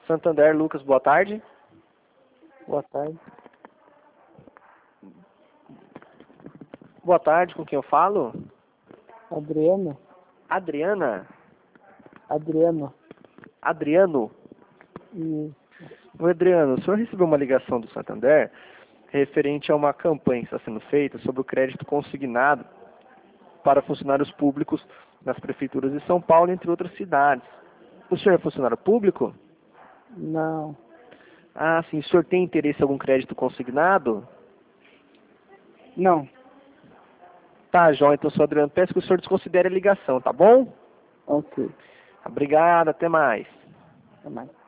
Santander, Lucas, boa tarde. Boa tarde. Boa tarde, com quem eu falo? Adriana? Adriana? Adriana. Adriano? E Oi, Adriano, o senhor recebeu uma ligação do Santander referente a uma campanha que está sendo feita sobre o crédito consignado para funcionários públicos nas prefeituras de São Paulo, entre outras cidades. O senhor é funcionário público? não. Ah, sim. O senhor tem interesse em algum crédito consignado? Não. Tá, João. Então, senhor Adriano, peço que o senhor desconsidere a ligação, tá bom? Ok. Obrigado, até mais. Até mais.